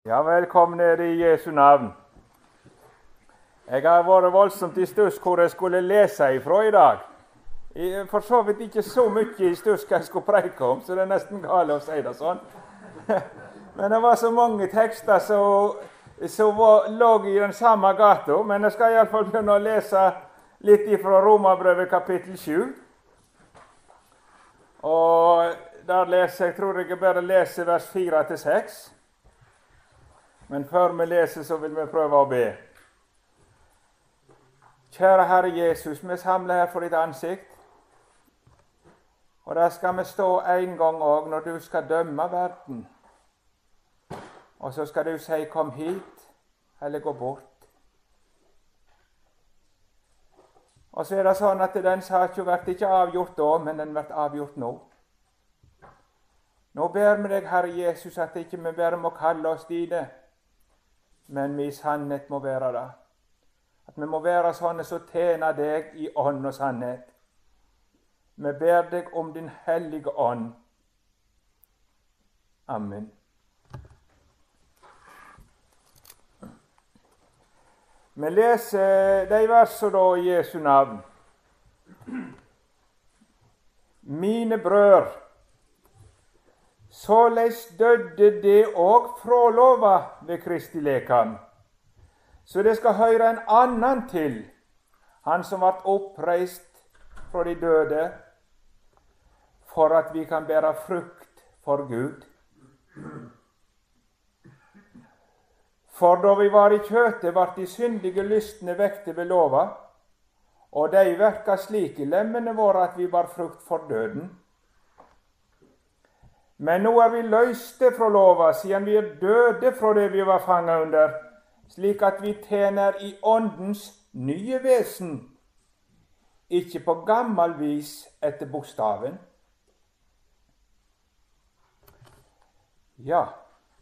Ja, velkommen i Jesu navn. Jeg har vært voldsomt i stuss hvor jeg skulle lese ifra i dag. For så vidt ikke så mye i stuss hva jeg skulle preike om, så det er nesten galt å si det sånn. Men det var så mange tekster som lå i den samme gata. Men jeg skal i alle fall begynne å lese litt ifra Romerbrevet kapittel 7. Og der leser jeg, tror jeg bare leser vers 4-6. Men før vi leser, så vil vi prøve å be. Kjære Herre Jesus, vi samler her for ditt ansikt. Og der skal vi stå en gang også når du skal dømme verden. Og så skal du si, kom hit, eller gå bort. Og så er det sånn at den saken blir ikke avgjort da, men den blir avgjort nå. Nå ber vi deg, Herre Jesus, at ikke vi bare må kalle oss dine, men vi i sannhet må være det. At vi må være sånne som tjener deg i ånd og sannhet. Vi ber deg om din hellige ånd. Amen. Vi leser de versene da i Jesu navn. Mine brød, såleis døde det òg fralova ved Kristi lekam, så det skal høre en annan til, han som ble oppreist fra de døde, for at vi kan bære frukt for Gud. For da vi var i kjøtet, ble de syndige lystne vekte ved lova, og de verka slik i lemmene våre at vi bar frukt for døden. Men nå er vi løste fra lova, siden vi er døde fra det vi var fanget under, slik at vi tjener i åndens nye vesen, ikke på gammel vis etter bokstaven. Ja,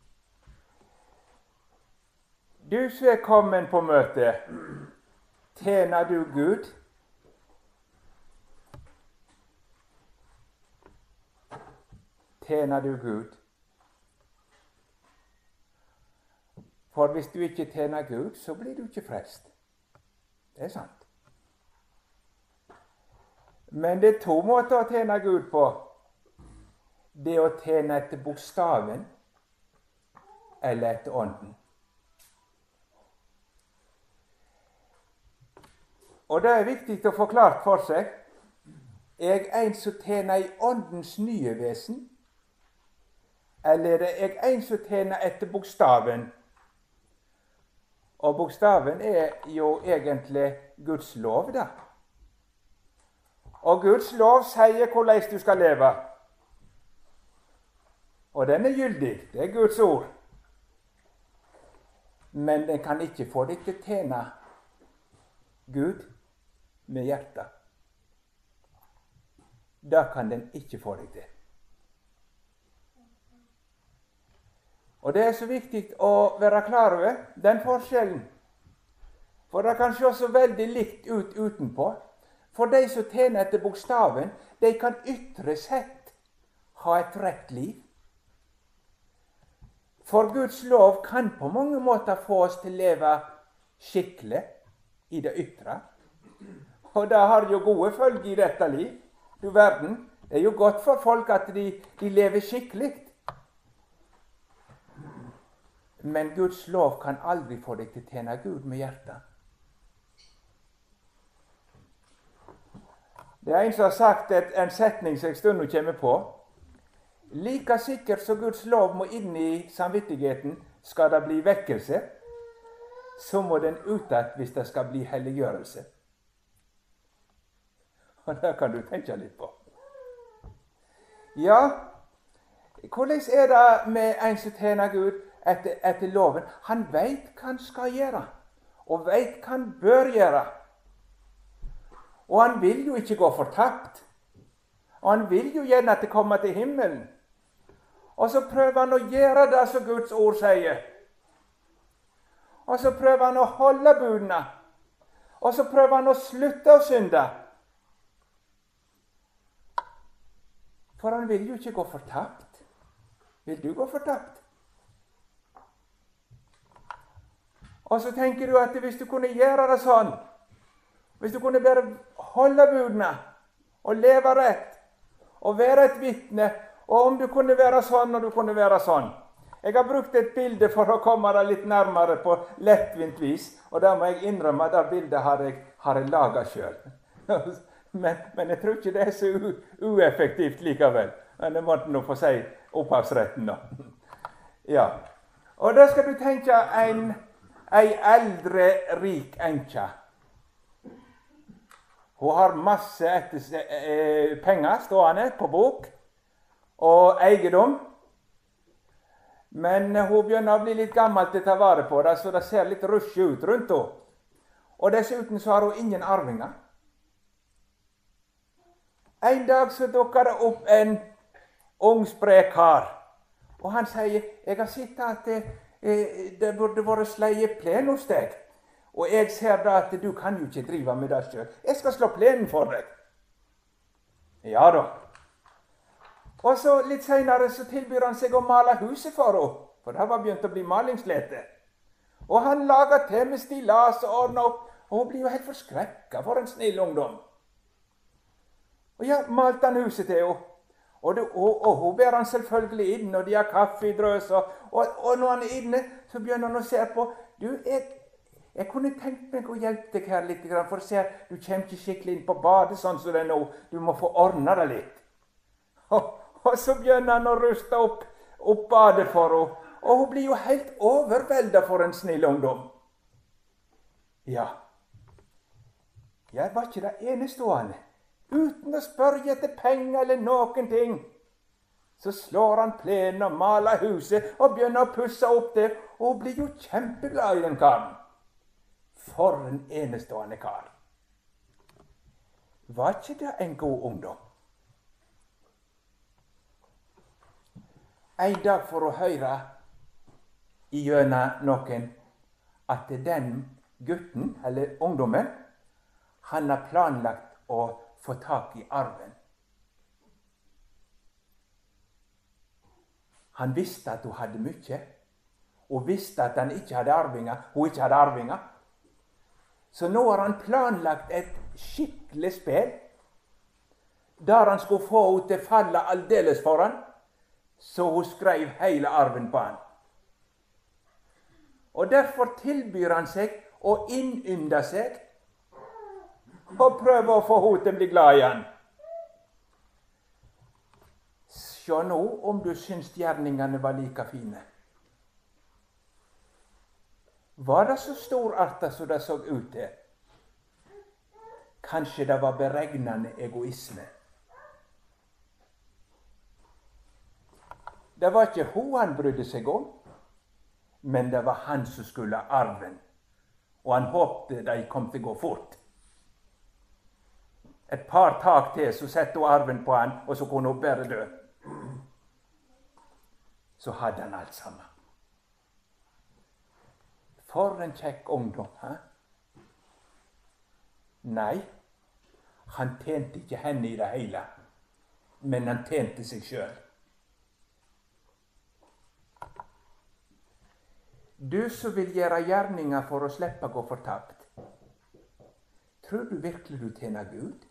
du som er kommet på møte, tjener du Gud? Tjener du Gud? For hvis du ikke tjener Gud, så blir du ikke frelst. Det er sant. Men det er to måter å tjene Gud på. Det å tjene etter bokstaven eller etter ånden. Og det er viktig å få klart for seg. Er jeg en som tjener i åndens nye vesen? Eller er jeg en som tjener etter bokstaven? Og bokstaven er jo egentlig Guds lov, da. Og Guds lov sier hvordan du skal leve. Og den er gyldig. Det er Guds ord. Men den kan ikke få deg til å tjene Gud med hjertet. Det kan den ikke få deg til. Og det er så viktig å være klar over den forskjellen. For det kan se så veldig likt ut utenpå. For de som tjener etter bokstaven, de kan ytre sett ha et rett liv. For Guds lov kan på mange måter få oss til å leve skikkelig i det ytre. Og det har jo gode følger i dette liv. Du verden, det er jo godt for folk at de lever skikkelig. Men Guds lov kan aldri få deg til å tjene Gud med hjertet. Det er en som har sagt en setning som jeg stund kommer på. Like sikkert som Guds lov må inn i samvittigheten, skal det bli vekkelse, så må den utad hvis det skal bli helliggjørelse. Og det kan du tenke litt på. Ja, hvordan er det med en som tjener Gud etter loven? Han vet hva han skal gjøre, og vet hva han bør gjøre. Og han vil jo ikke gå fortapt. Og han vil jo gjerne at det kommer til himmelen. Og så prøver han å gjøre det som Guds ord sier. Og så prøver han å holde budene. Og så prøver han å slutte å synde. For han vil jo ikke gå fortapt. Vil du gå fortapt? Og så tenker du at hvis du kunne gjøre det sånn, hvis du kunne bare holde budene og leve rett og være et vitne, og om du kunne være sånn og du kunne være sånn. Jeg har brukt et bilde for å komme deg litt nærmere på lettvint vis, og da må jeg innrømme at det bildet har jeg laget selv. Men jeg tror ikke det er så ueffektivt likevel. Men det måtte nå få si opphavsretten da. Ja. Og da skal du tenke en eldre, rik enke. Hun har masse penger stående på bok og eiendom. Men hun begynner å bli litt gammel til å ta vare på det, så det ser litt rusje ut rundt henne. Og dessuten så har hun ingen arvinger. En dag så dukker det opp en ung sprek kar. Og han sier, jeg har sett at det burde vært sleie plen hos deg. Og jeg ser da at du kan jo ikke drive med det selv. Jeg skal slå plenen for deg. Ja da. Og så litt senere så tilbyr han seg å male huset for henne. For det var begynt å bli malingslete. Og han lager til med stillas og ordner opp. Og hun blir jo helt forskrekket for en snill ungdom. Og ja, malte han huset til henne. Og hun ber han selvfølgelig inn, og de har kaffe i drøs. Og når han er inne, så begynner han å se på. Du, jeg kunne tenkt meg å hjelpe deg her litt, for å se at du kommer ikke skikkelig inn på badet sånn som det er nå. Du må få ordnet det litt. Og så begynner han å ruste opp badet for henne. Og hun blir jo helt overveldet for en snill ungdom. Ja, var ikke det enestående. Uten å spørre etter penger eller noen ting, så slår han plenen og maler huset og begynner å pusse opp det. Og hun blir jo kjempeglad i den karen. For en enestående kar. Var ikke det en god ungdom? En dag får hun høre igjennom noen at den gutten, eller ungdommen, han har planlagt å få tak i arven. Han visste at hun hadde mye, og visste at hun ikke hadde arvinger. Så nå har han planlagt et skikkelig spill, der han skulle få henne til falle aldeles for han, så hun skrev hele arven på han. Og derfor tilbyr han seg å innynde seg og prøve å få henne til å bli glad i han. Se nå om du syns gjerningene var like fine. Var det så storartet som det så ut til? Kanskje det var beregnende egoisme. Det var ikke hun han brydde seg om, men det var han som skulle ha arven. Og han håpte de kom til å gå fort. Et par tak til, så sette hun arven på han, og så kunne hun bare dø. Så hadde han alt sammen. For en kjekk ungdom, hæ? Nei, han tjente ikke henne i det hele, men han tjente seg selv. Du som vil gjøre gjerninger for å slippe å gå fortapt, tror du virkelig du tjener Gud?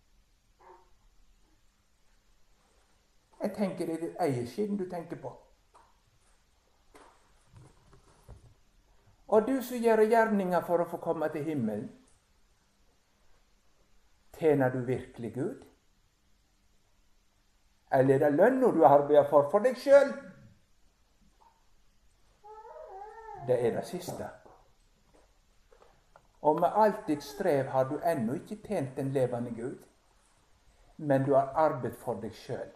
Jeg tenker det er ditt eget skinn du tenker på. Og du som gjør gjerninger for å få komme til himmelen, tjener du virkelig Gud? Eller er det lønna du arbeider for deg selv? Det er det siste. Og med alt ditt strev har du ennå ikke tjent den levende Gud, men du har arbeidet for deg selv.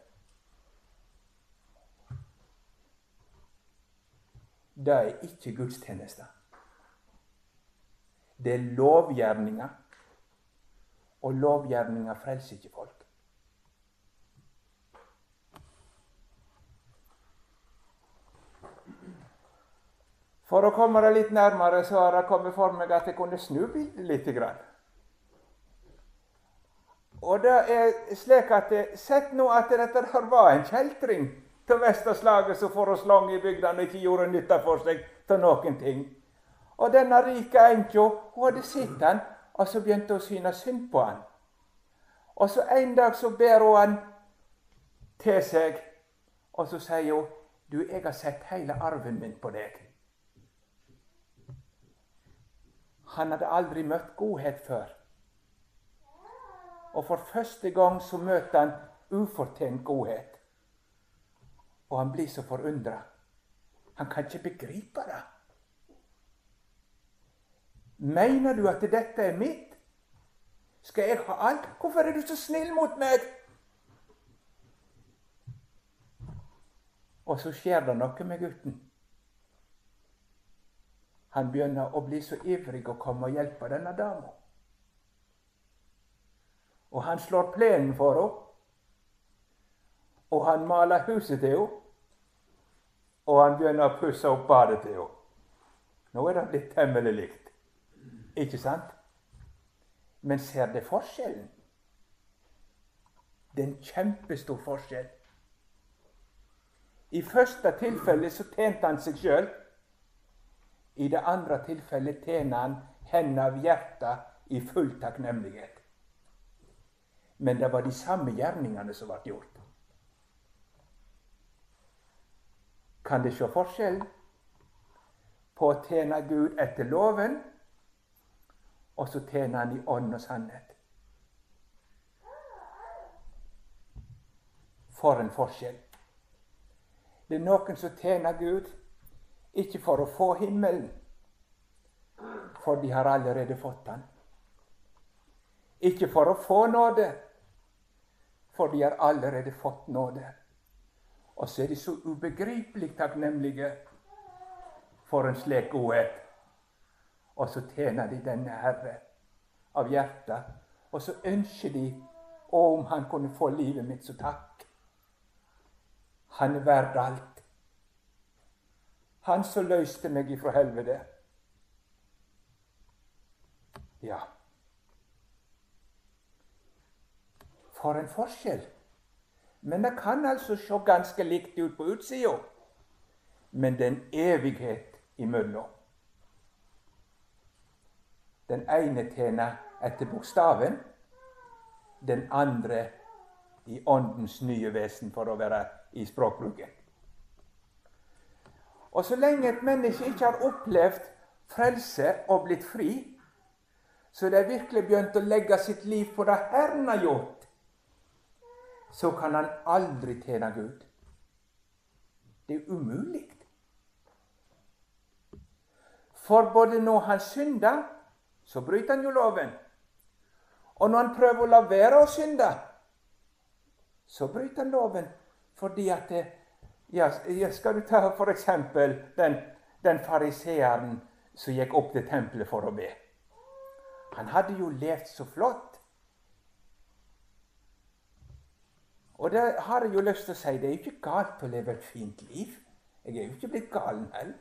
Det er ikke gudstjenester. Det er lovgjerninger, og lovgjerninger frelser ikke folk. For å komme det litt nærmere, så har det kommet for meg at jeg kunne snu bildet litt. Og det er slik at sett nå at dette her var en kjeltring til Vesterslaget som for oss lang i bygdene ikke gjorde nytte for seg til noen ting. Og denne rike enka, hun hadde sett han, og så begynte hun å synes synd på han. Og så en dag så ber hun han til seg, og så sier hun, du, jeg har sett hele arven min på deg. Han hadde aldri møtt godhet før. Og for første gang så møter han ufortjent godhet. Og han blir så forundret. Han kan ikke begripe det. Mener du at dette er mitt? Skal jeg ha alt? Hvorfor er du så snill mot meg? Og så skjer det noe med gutten. Han begynner å bli så ivrig å komme og hjelpe denne dama. Og han slår plenen for henne. Og han maler huset til henne. Og han begynner å pusse opp badet til henne. Nå er det blitt temmelig likt. Ikke sant? Men ser det forskjellen? Det er en kjempestor forskjell. I første tilfelle så tjente han seg selv. I det andre tilfellet tjener han henne av hjertet i full takknemlighet. Men det var de samme gjerningene som ble gjort. Kan det se forskjell på å tjene Gud etter loven, og så tjener han i ånd og sannhet? For en forskjell. Det er noen som tjener Gud ikke for å få himmelen, for de har allerede fått den. Ikke for å få nåde, for de har allerede fått nåde. Og så er de så ubegripelig takknemlige for en slik godhet. Og så tjener de denne Herre av hjertet, og så ønsker de, om han kunne få livet mitt, så takk. Han er verd alt. Han som løste meg ifra helvete. Ja. For en forskjell. Men det kan altså se ganske likt ut på utsida. Men det er en evighet imellom. Den ene tjener etter bokstaven, den andre i åndens nye vesen, for å være i språkbruken. Og så lenge et menneske ikke har opplevd frelse og blitt fri, så det er virkelig begynt å legge sitt liv på det Herren har gjort, så kan han aldri tjene Gud. Det er umulig. For både når han synder, så bryter han jo loven. Og når han prøver å la være å synde, så bryter han loven. Fordi at skal du ta for eksempel den fariseeren som gikk opp til tempelet for å be. Han hadde jo levd så flott. Og det har jeg jo lyst til å si, det er jo ikke galt å leve et fint liv. Jeg er jo ikke blitt galen heller.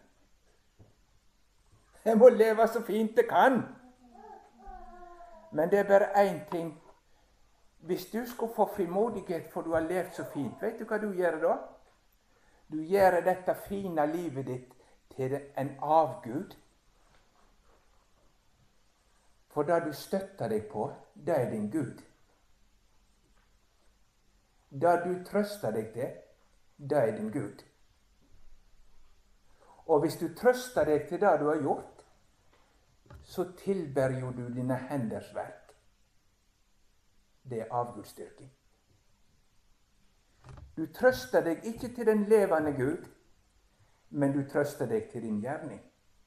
Jeg må leve så fint jeg kan. Men det er bare én ting. Hvis du skulle få frimodighet for du har levd så fint, vet du hva du gjør da? Du gjør dette fine livet ditt til en avgud. For det du støtter deg på, det er din Gud. Det du trøster deg til, det er din Gud. Og hvis du trøster deg til det du har gjort, så tilber jo du dine henders verk. Det er avgudsdyrking. Du trøster deg ikke til den levende Gud, men du trøster deg til din gjerning.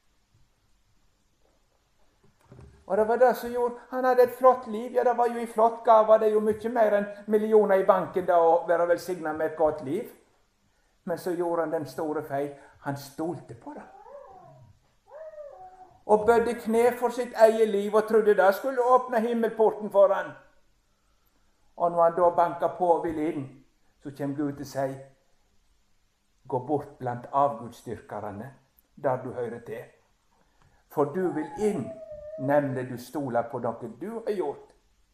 Og det var det som gjorde, han hadde et flott liv, ja det var jo i flott gave, det er jo mye mer enn millioner i banken da å være velsignet med et godt liv. Men så gjorde han den store feil, han stolte på det. Og bødde kne for sitt eget liv og trodde det skulle åpne himmelporten for han. Og når han da banket på og ville inn, så kommer Gud til å si, gå bort blant avgudsdyrkerne, der du hører til. For du vil inn, nemlig du stoler på noe du har gjort.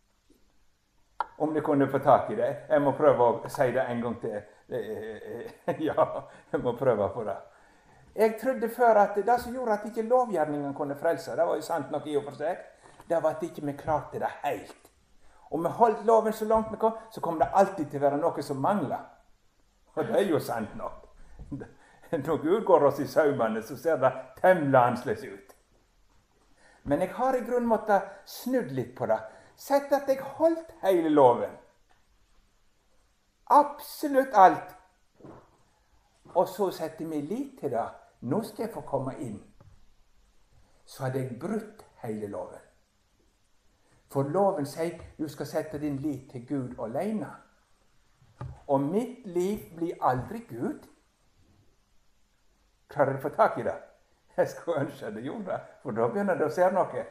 Om du kunne få tak i det. Jeg må prøve å si det en gang til. Ja, jeg må prøve på det. Jeg trodde før at det som gjorde at ikke lovgjerningen kunne frelse, det var jo sant nok i og for seg, det var at ikke vi klarte det helt. Om vi holdt loven så langt vi kom, så kom det alltid til å være noe som manglet. Og det er jo sant nok. Når Gud går oss i saumene, så ser det temmelig annerledes ut. Men jeg har i grunn måttet snudd litt på det. Sett at jeg holdt hele loven. Absolutt alt. Og så setter vi lit til det. Nå skal jeg få komme inn. Så hadde jeg brutt hele loven. For loven sier du skal sette din lit til Gud alene. Og mitt liv blir aldri Gud. Klarer du å få tak i det? Jeg skulle ønske det gjorde det, for da begynner det å se noe.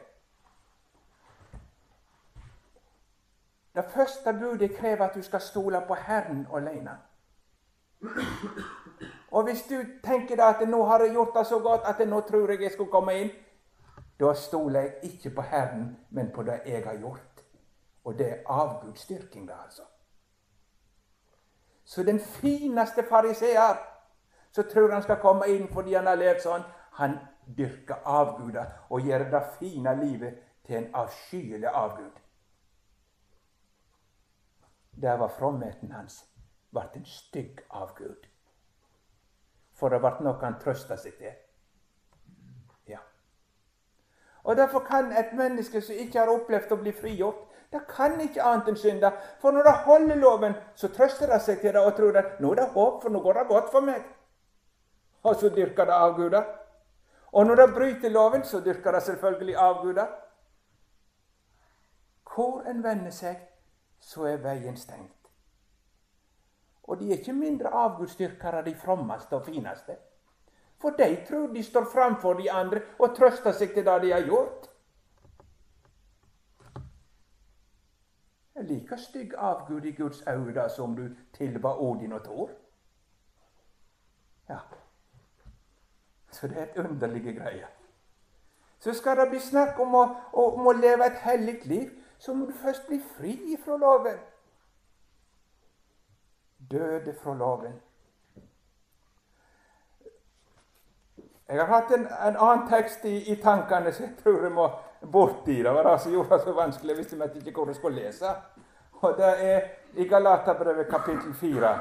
Det første budet krever at du skal stole på Herren alene. Og hvis du tenker da at nå har jeg gjort det så godt at nå tror jeg skulle komme inn, da stoler jeg ikke på Herren, men på det jeg har gjort. Og det er avgudsdyrking da, altså. Så den fineste fariseer, så tror han skal komme inn fordi han har levd sånn, han dyrker avguder og gjør det fine livet til en avskyelig avgud. Der var fromheten hans, ble en stygg avgud. For det ble noe han trøstet seg til. Ja. Og derfor kan et menneske som ikke har opplevd å bli frigjort, det kan ikke annet enn synde. For når det holder loven, så trøster det seg til det og tror at nå er det håp, for nå går det godt for meg. Og så dyrker det avguder. Og når det bryter loven, så dyrker det selvfølgelig avguder. Hvor en vender seg, så er veien stengt. Og de er ikke mindre avgudsdyrkere, de frommeste og fineste. For de tror de står framfor de andre og trøster seg til det de har gjort. Det er like stygg avgud i Guds øyne som du tilba Odin og Thor. Ja. Så det er et underlige greie. Så skal det bli snakk om å leve et hellig liv, så må du først bli fri fra loven. Døde fra loven. Jeg har hatt en annen tekst i tankene, så jeg tror jeg må bort i. Det var det som gjorde det så vanskelig, hvis jeg ikke hvor jeg skulle lese. Og det er i Galaterbrevet kapittel 4.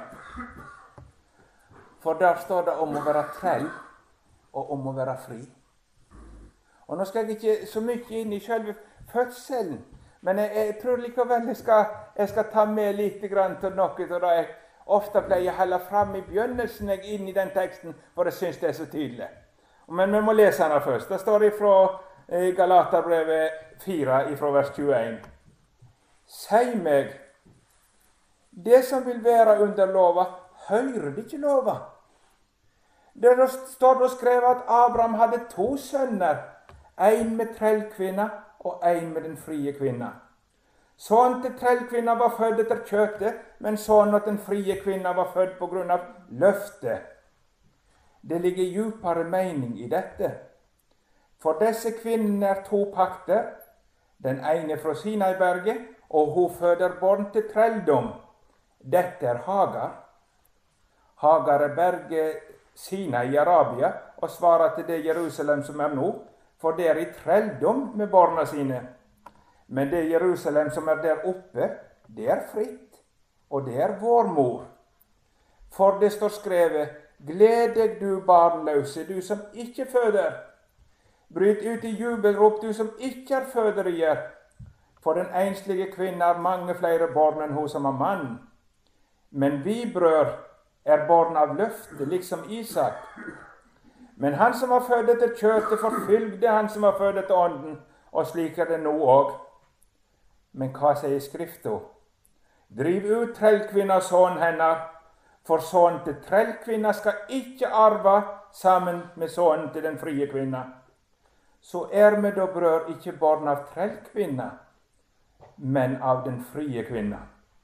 For der står det om å være trell og om å være fri. Og nå skal jeg ikke så mye inn i selve fødselen, men jeg tror likevel jeg skal ta med litt grann til noe til det jeg ofte pleier å holde frem i begynnelsen inn i den teksten, for jeg synes det er så tydelig. Men vi må lese den først. Det står fra Galaterbrevet 4, fra vers 21. Si meg, det som vil være under lova, hører det ikke lova? Det står da skrevet at Abraham hadde 2 sønner, en med trellkvinna og en med den frie kvinna. Sønnen til trellkvinna var født etter kjøttet, men sønnen til den frie kvinna var født på grunn av løftet. Det ligger djupere mening i dette. For disse kvinnene er 2 pakter, den ene fra Sinaiberget, og hun føder barn til trelldom. Dette er Hagar. Hagar er berget Sinai i Arabia, og svarer til det Jerusalem som er nå, for det er i trelldom med barna sine. Men det Jerusalem som er der oppe, det er fritt, og det er vår mor. For det står skrevet, gled deg du barnløse, du som ikke føder. Bryt ut i jubelrop, du som ikke er føderier. For den enslige kvinne har mange flere barn enn hun som har mann. Men vi brød er barn av løftet, liksom Isak. Men han som var født etter kjøttet, forfylgde han som var født etter ånden, og slik er det nå òg. Men hva sier Skriften? Driv ut trellkvinna sønnen hennes, for sønnen til trellkvinna skal ikke arve sammen med sønnen til den frie kvinna. Så er vi da brød ikke barn av trellkvinna, men av den frie kvinna.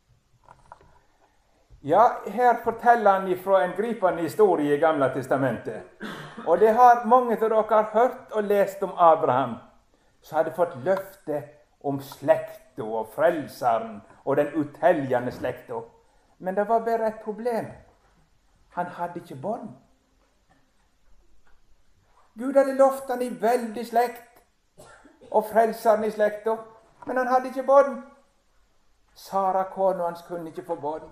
Ja, her forteller han fra en gripende historie i Gamle testamentet. Og det har mange av dere hørt og lest om Abraham, som hadde fått løfte om slekta og frelseren og den uteljende slekta. Men det var bare et problem. Han hadde ikke barn. Gud hadde lovt han i veldig slekt, og frelser han i slekta, men han hadde ikke barn. Sara, kona hans, kunne ikke få barn.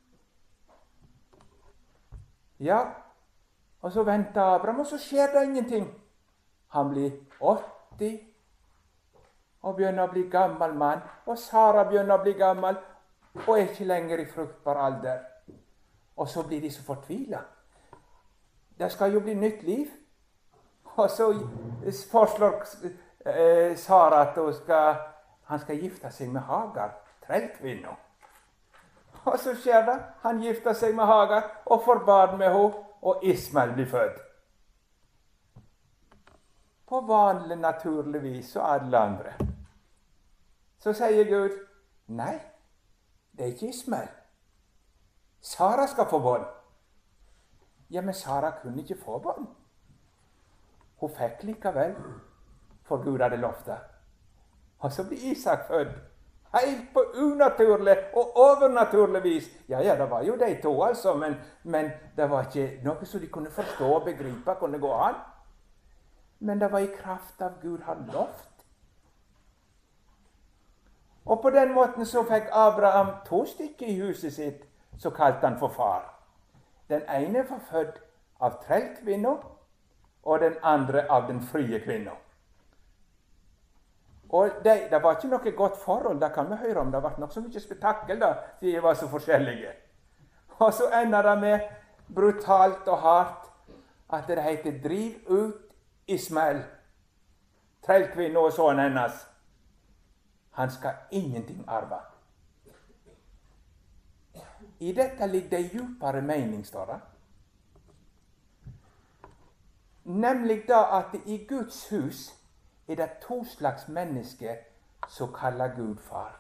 Ja, og så venter Abraham, og så skjer det ingenting. Han blir 80, og begynner å bli gammel mann, og Sara begynner å bli gammel, og er ikke lenger i fruktbar alder. Og så blir de så fortvilet. Det skal jo bli nytt liv. Og så foreslår Sara at han skal gifte seg med Hagar, trellkvinna. Og så skjer det. Han gifter seg med Hagar og får barn med henne, og Ismael blir født. På vanlig, naturlig vis, og alle andre. Så sier Gud, nei, det er ikke Ismael. Sara skal få barn. Ja, men Sara kunne ikke få barn. Hun fikk likevel, for Gud hadde lovt det. Og så blir Isak født. Helt på unaturlig og overnaturlig vis. Ja, det var jo de to, altså, men det var ikke noe som de kunne forstå og begripe kunne gå an. Men det var i kraft av Gud han lovt. Og på den måten så fikk Abraham 2 stykker i huset sitt, så kalte han for far. Den ene var født av trellkvinna, og den andre av den frie kvinna. Og det var ikke noe godt forhold, det kan vi høre om. Det var nok så mye spetakkel da, de var så forskjellige. Og så ender det med brutalt og hardt at det heter driv ut Ismael, trellkvinna og sønnen hennes. Han skal ingenting arve. I dette ligger det djupere mening, står det. Nemlig da at i Guds hus er det 2 slags mennesker som kaller Gud far.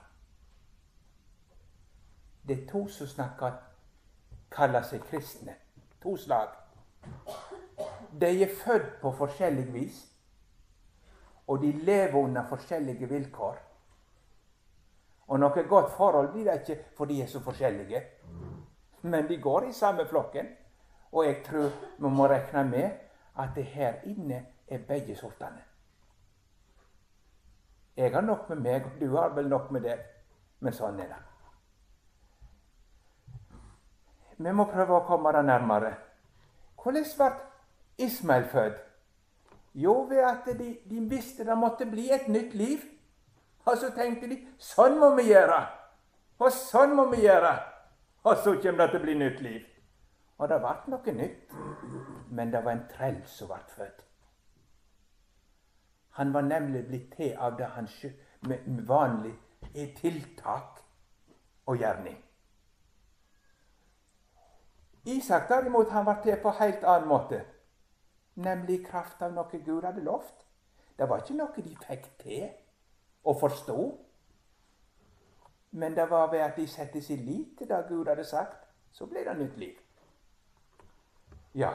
Det er 2 som kaller seg kristne. 2 slag. De er født på forskjellig vis, og de lever under forskjellige vilkår. Og noe godt forhold blir det ikke, for de er så forskjellige. Men de går i samme flokken, og jeg tror vi må regne med at det her inne er begge sortene. Jeg har nok med meg, og du har vel nok med deg, men sånn er det. Vi må prøve å komme det nærmere. Hvordan ble Ismael født? Jo, ved at de visste det måtte bli et nytt liv. Og så tenkte de, sånn må vi gjøre, og sånn må vi gjøre. Og så kommer det til å bli nytt liv. Og det ble noe nytt, men det var en trell som ble født. Han var nemlig blitt til av det han med vanlig er tiltak og gjerning. Isak derimot, han var til på helt annen måte, nemlig i kraft av noe Gud hadde lovt. Det var ikke noe de fikk til å forstå, men det var ved at de sette sin lit til det Gud hadde sagt, så ble det nytt liv. Ja.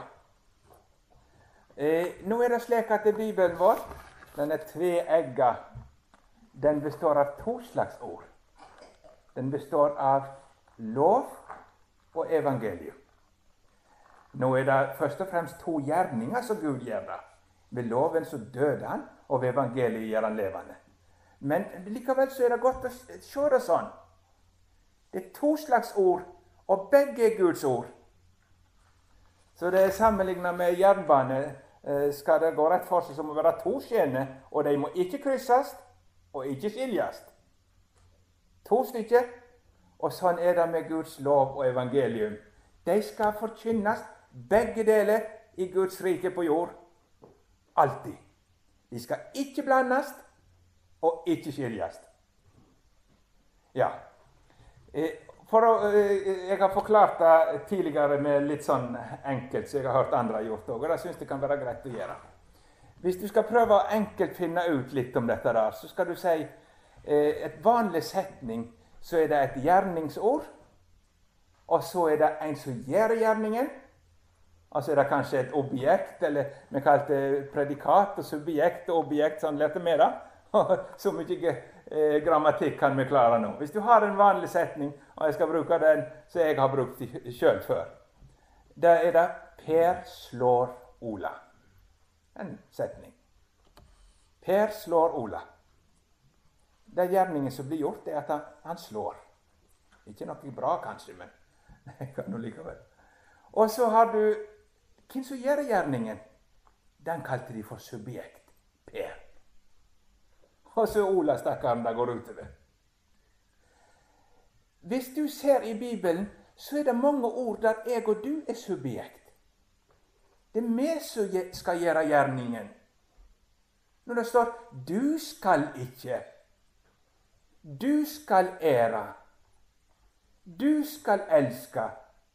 Nå er det slik at Bibelen vår, den er tveegga. Den består av 2 slags ord. Den består av lov og evangelium. Nå er det først og fremst 2 gjerninger som Gud gjør det. Ved loven så døde han, og ved evangeliet gjør han levende. Men likevel så er det godt å se det sånn. Det er 2 slags ord, og begge er Guds ord. Så det er sammenlignet med jernbane. Skal det gå rett for seg, så må det være 2 skjener, og de må ikke krysses og ikke skiljes. 2 stykker, og sånn er det med Guds lov og evangelium. De skal forkynnes begge deler i Guds rike på jord. Alltid. De skal ikke blandes og ikke skiljes. Ja. Jeg har forklart det tidligere med litt sånn enkelt, så jeg har hørt andre har gjort det, og det synes det kan være greit å gjøre. Hvis du skal prøve å enkelt finne ut litt om dette der, så skal du si et vanlig setning, så er det et gjerningsord, og så er det en som gjør gjerningen, og så er det kanskje et objekt, eller vi kalte det predikat og subjekt og objekt, sånn lærte vi det. Så mye grammatikk kan vi klare nå. Hvis du har en vanlig setning, og jeg skal bruke den som jeg har brukt selv før, da er det Per slår Ola. en setning. Per slår Ola. Den gjerningen som blir gjort, er at han slår. Ikke noe bra, kanskje, men det kan nå likevel. Og så har du hvem som gjør gjerningen. Den kalte de for subjekt. Per. Og så Ola, stakkaren, der går utover. Hvis du ser i Bibelen, så er det mange ord der jeg og du er subjekt. Det er vi som skal gjøre gjerningen. Når det står 'du skal ikke', 'du skal ære', 'du skal elske',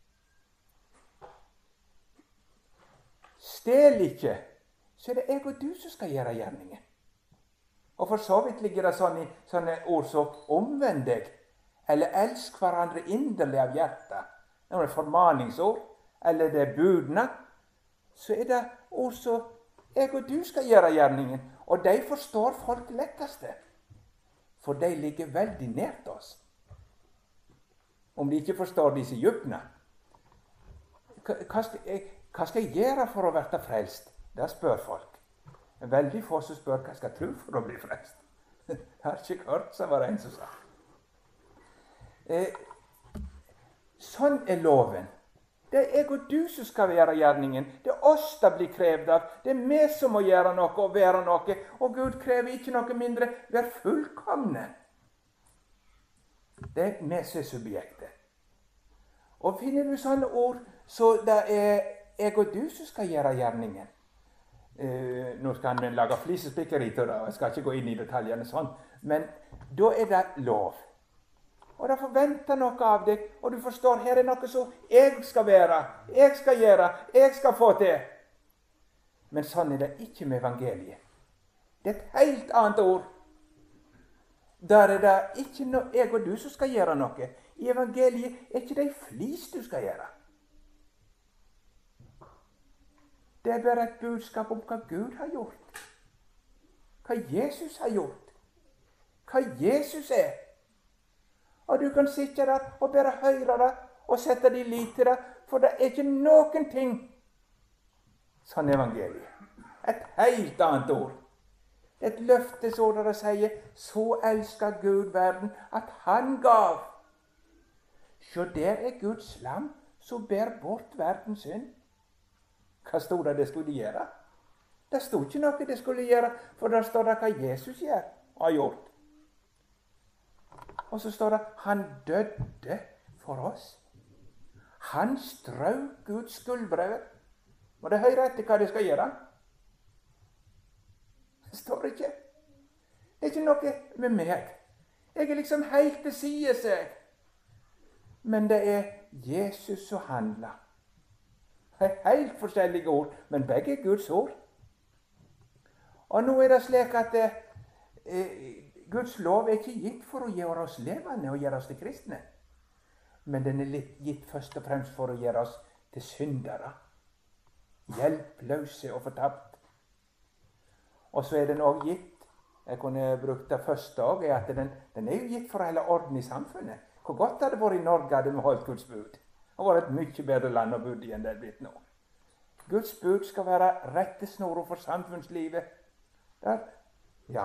'stel ikke', så er det jeg og du som skal gjøre gjerningen. Og for så vidt ligger det sånne ord som 'omvend deg', eller 'elsk hverandre inderlig av hjertet'. Når det er formaningsord, eller det er budene, så er det ord som jeg og du skal gjøre gjerningen. Og de forstår folk lettest, for de ligger veldig nært oss. Om de ikke forstår disse djupene. Hva skal jeg gjøre for å bli frelst? Det spør folk. Veldig få som spør hva jeg skal tro for å bli frelst. Jeg har ikke hørt, så var det en som sa. Sånn er loven. Det er jeg og du som skal gjøre gjerningen. Det er oss det blir krevd av. Det er vi som må gjøre noe og være noe. Og Gud krever ikke noe mindre. Vær fullkomne. Det er vi som er subjektet. Og finner du sånne ord, så det er jeg og du som skal gjøre gjerningen. Nå skal vi lage flisespikkeri til det, og jeg skal ikke gå inn i detaljene sånn. Men da er det lov. Og det forventer noe av deg, og du forstår, her er noe som jeg skal være, jeg skal gjøre, jeg skal få til. Men sånn er det ikke med evangeliet. Det er et helt annet ord. Der er det ikke jeg og du som skal gjøre noe. I evangeliet er ikke det flis du skal gjøre. Det er bare et budskap om hva Gud har gjort. Hva Jesus har gjort. Hva Jesus er. Og du kan sitte der og bare høre det og sette din lit til det, for det er ikke noen ting sånn evangeliet. Et helt annet ord. Et løftesord der det sier, så elsker Gud verden at han gav. Så der er Guds lam som ber bort verdens synd. Hva stod det skulle gjøre? Det stod ikke noe det skulle gjøre, for der står det hva Jesus gjør og har gjort. Og så står det, han døde for oss. Han strøk Guds skuldbrød. Må det høre etter hva de skal gjøre? Det står ikke. Det er ikke noe med meg. Jeg er liksom helt til side seg. Men det er Jesus som handler. Det er helt forskjellige ord, men begge er Guds ord. Og nå er det slik at Guds lov er ikke gitt for å gjøre oss levende og gjøre oss til kristne. Men den er gitt først og fremst for å gjøre oss til syndere. Hjelpløse og fortapt. Og så er den også gitt, jeg kunne brukt det første også, er at den er jo gitt for å holde orden i samfunnet. Hvor godt hadde det vært i Norge hadde vi holdt Guds bud. Det har vært et mye bedre land å bo i enn det er blitt nå. Guds bud skal være rettesnora for samfunnslivet. Der, ja.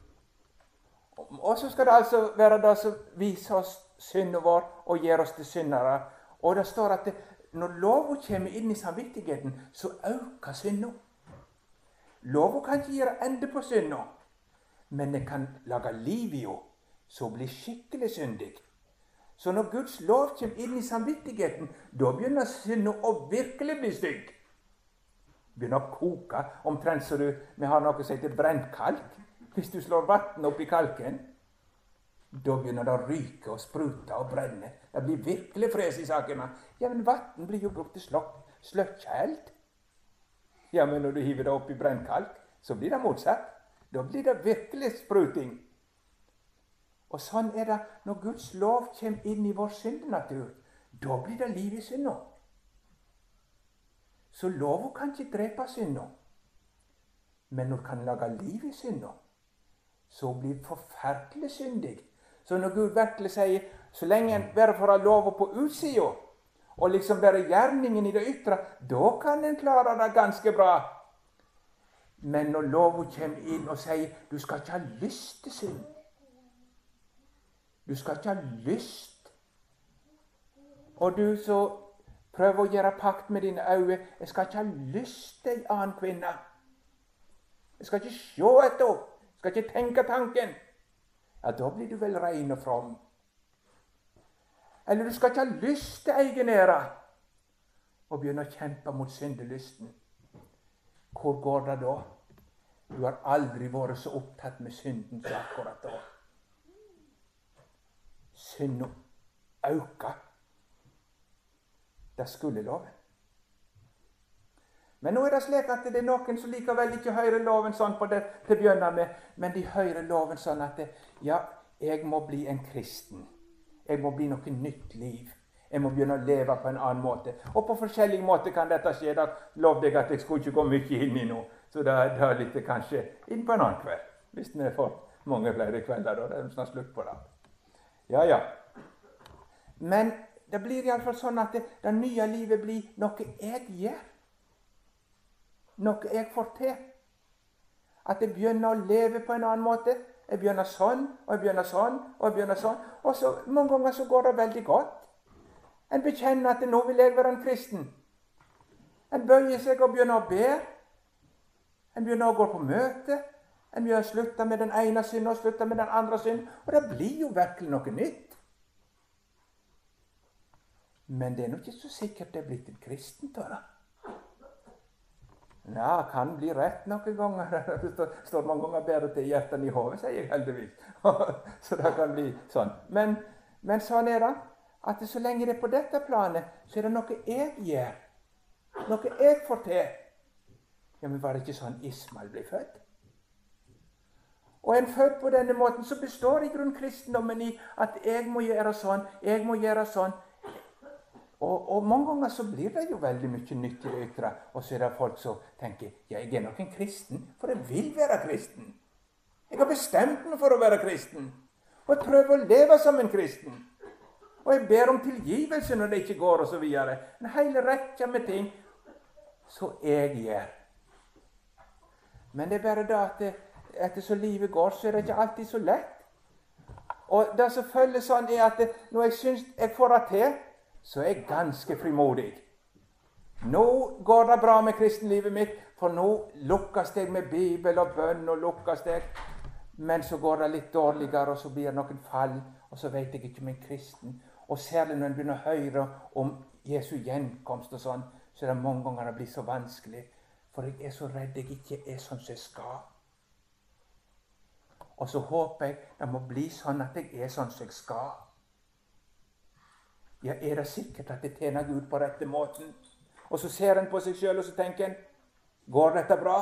Og så skal det altså være det som viser oss synden vår og gjør oss til syndere. Og det står at når loven kommer inn i samvittigheten, så øker synden. Loven kan ikke gjøre ende på synden, men det kan lage liv i henne, så blir skikkelig syndig. Så når Guds lov kommer inn i samvittigheten, da begynner synden å virkelig bli stygg. Begynner å koke, omtrent så vi har noe som heter brent kalk. Hvis du slår vann opp i kalken, da begynner det å ryke og sprute og brenne. Det blir virkelig fres i sakene. Ja, men vann blir jo brukt til sløkkjeld. Ja, men når du hiver det opp i brent kalk, så blir det motsatt. Da blir det virkelig spruting. Og sånn er det når Guds lov kommer inn i vår syndenatur. Da blir det liv i synda. Så loven kan ikke drepe synda. Men når du kan lage liv i synda, så blir det forferdelig syndig. Så når Gud virkelig sier, så lenge en bare får ha loven på utsida, og liksom bare gjerningen i det ytre, da kan en klare det ganske bra. Men når loven kommer inn og sier du skal ikke ha lyst til synd. Du skal ikke ha lyst. Og du så prøver å gjøre pakt med dine øyne. Jeg skal ikke ha lyst til en annen kvinne. Jeg skal ikke se etter henne. Jeg skal ikke tenke tanken. Ja, da blir du vel ren og from. Eller du skal ikke ha lyst til egen ære og begynne å kjempe mot syndelysten. Hvor går det da? Du har aldri vært så opptatt med synden som akkurat da. Synden øker. Det skulle loven. Men nå er det slik at det er noen som likevel ikke hører loven sånn på det til å begynne med, men de hører loven sånn at ja, jeg må bli en kristen. Jeg må bli noe nytt liv. Jeg må begynne å leve på en annen måte. Og på forskjellige måter kan dette skje. Da lovde jeg at jeg skulle ikke gå mye inn i noe. Så da litt kanskje inn på en annen kveld. Hvis vi får mange flere kvelder, da er det snart slutt på det. Ja, ja. Men det blir i alle fall sånn at det nye livet blir noe jeg gjør. Noe jeg får til. At jeg begynner å leve på en annen måte. Jeg begynner sånn, og jeg begynner sånn, og jeg begynner sånn. Og så mange ganger så går det veldig godt. En bekjenner at nå vil jeg være en kristen. En bøyer seg og begynner å be. En begynner å gå på møte. En begynner å slutte med den ene synden og slutte med den andre synden. Og det blir jo virkelig noe nytt. Men det er nok ikke så sikkert det er blitt en kristen, da. Ja, kan bli rett noen ganger. Det står mange ganger bedre til hjertene i hodet, sier jeg heldigvis. Så det kan bli sånn. Men sånn er det. At så lenge det er på dette planet, så er det noe jeg gjør. Noe jeg får til. Ja, men var det ikke sånn Ismael ble født? Og en født på denne måten, så består i grunn kristendommen i at jeg må gjøre sånn, jeg må gjøre sånn. Og mange ganger så blir det jo veldig mye nytt i det ytre. Og så er det folk som tenker, ja, jeg er nok en kristen, for jeg vil være kristen. Jeg har bestemt meg for å være kristen. Og jeg prøver å leve som en kristen. Og jeg ber om tilgivelse når det ikke går, og så videre. En hel rekke med ting som jeg gjør. Men det er bare da at etter så livet går, så er det ikke alltid så lett. Og det som føles sånn er at når jeg synes jeg får det til, så er jeg ganske frimodig. Nå går det bra med kristenlivet mitt, for nå lukkes jeg med Bibel og bønn, og lukkes jeg. Men så går det litt dårligere, og så blir det noen fall, og så vet jeg ikke om jeg er kristen. Og særlig når en begynner å høre om Jesu gjenkomst og sånn, så er det mange ganger det blir så vanskelig. For jeg er så redd jeg ikke er sånn som jeg skal. Og så håper jeg det må bli sånn at jeg er sånn som jeg skal. Ja, er det sikkert at jeg tjener Gud på rette måten? Og så ser en på seg selv, og så tenker en, går dette bra?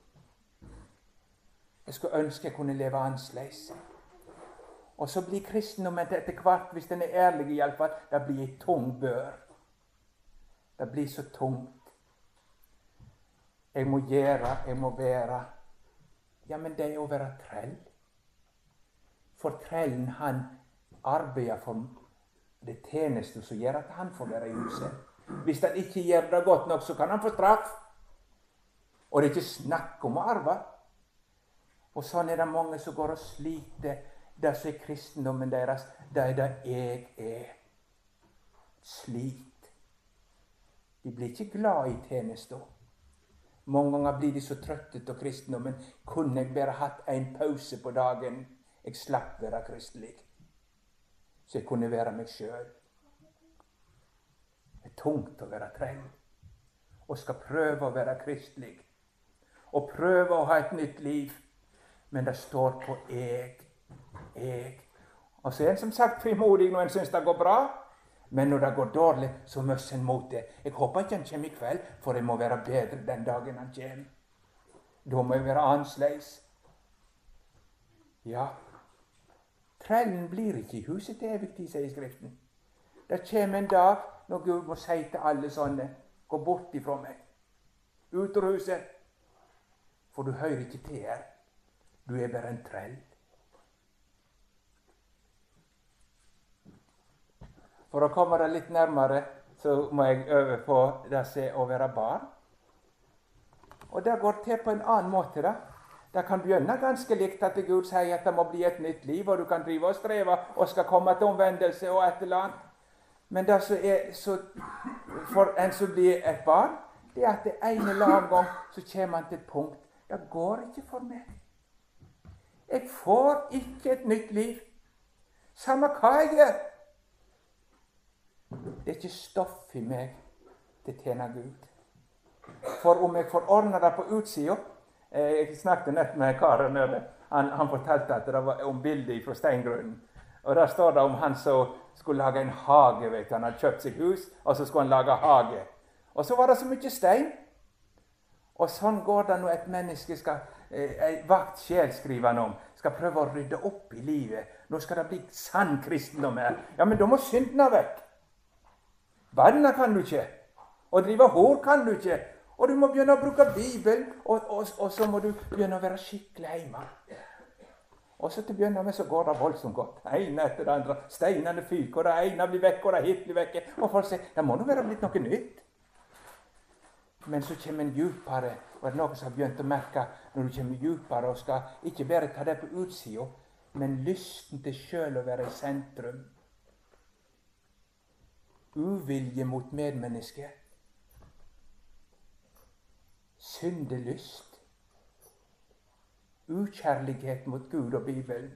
Jeg skulle ønske jeg kunne leve annerledes. Og så blir kristendommen etter hvert, hvis den er ærlig i alle fall, det blir en tung bør. Det blir så tungt. Jeg må gjøre, jeg må være. Ja, men det er å være trell. For trellen, han arbeider for det tjeneste som gjør at han får være i huset. Hvis han ikke gjør det godt nok, så kan han få straff. Og det er ikke snakk om å arve. Og sånn er det mange som går og sliter. Det som er kristendommen deres, det er det jeg er. Slit. De blir ikke glad i tjenesten. Mange ganger blir de så trøttet av kristendommen. Kunne jeg bare hatt en pause på dagen? Jeg slapp være kristelig. Så jeg kunne være meg selv. Det er tungt å være treng. Og skal prøve å være kristelig. Og prøve å ha et nytt liv. Men det står på jeg. Og så er en som sagt frimodig når en synes det går bra. Men når det går dårlig, så møs en mot det. Jeg håper ikke han kommer i kveld, for jeg må være bedre den dagen han kommer. Da må jeg være annerledes. Ja. Trellen blir ikke i huset til evig tid, sier Skriften. Det kommer en dag når Gud må si til alle sånne, gå bort ifra meg. Ut av huset. For du hører ikke til her. Du er bare en trell. For å komme det litt nærmere, så må jeg øve på det å være barn. Og det går til på en annen måte, da. Det kan begynne ganske likt at Gud sier at det må bli et nytt liv, og du kan drive og streve og skal komme til omvendelse og et eller annet. Men det som er så for en som blir et barn, det er at det en eller annen gang så kommer han til et punkt. Det går ikke for meg. Jeg får ikke et nytt liv. Samme hva jeg gjør. Det er ikke stoff i meg til å tjene Gud. For om jeg får ordne det på utsida. Jeg snakket nett med karen. Han fortalte at det var om bildet fra steingrunnen. Og der står det om han som skulle lage en hage. Vet du. Han hadde kjøpt seg hus, og så skulle han lage hage. Og så var det så mye stein. Og sånn går det når et menneske skal, ei vakt sjel skriver han om, skal prøve å rydde opp i livet. Nå skal det bli sann kristendom her. Ja, men da må syndene vekk. Vannet kan du ikke. Og drive hår kan du ikke. Og du må begynne å bruke Bibelen, og så må du begynne å være skikkelig hjemme. Og så til å begynne med så går det voldsomt godt. En etter det andre. Steinene fyker, og det ene blir vekk, og det hit blir vekk. Og folk sier, det må nå være blitt noe nytt. Men så kommer en djupere, og det er noe som har begynt å merke når du kommer djupere og skal ikke bare ta det på utsida, men lysten til selv å være i sentrum. Uvilje mot medmennesket. Syndelyst. Ukjærlighet mot Gud og Bibelen.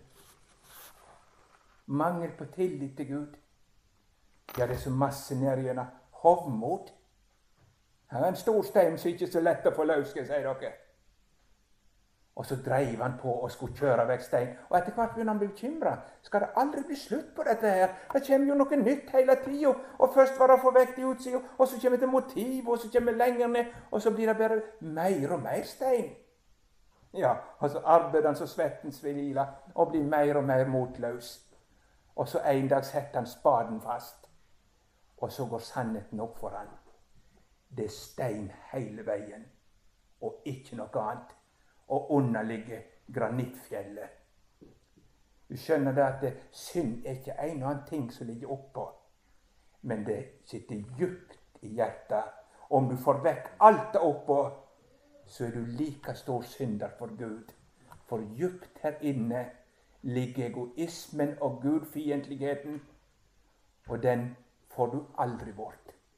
Mangel på tillit til Gud. Ja, det er så masse nærgjørende. Hovmod. Det er en stor stein som ikke er så lett å få løs, skal jeg si dere. Og så dreiv han på og skulle kjøre vekk stein. Og etter hvert begynner han å bli bekymret. Skal det aldri bli slutt på dette her? Det kommer jo noe nytt hele tiden. Og først var det å få vekk de utsida, og så kommer det til motiv, og så kommer det lenger ned, og så blir det bare mer og mer stein. Ja, og så arbeider han så svetten svila, og blir mer og mer motløs. Og så en dag setter han spaden fast. Og så går sannheten opp for han. Det er stein hele veien, og ikke noe annet. Og under ligger granittfjellet. Du skjønner det at synd er ikke en og annen ting som ligger oppå, men det sitter djupt i hjertet. Om du får vekk alt det oppå, så er du like stor synder for Gud. For djupt her inne ligger egoismen og gudfiendtligheten, og den får du aldri bort.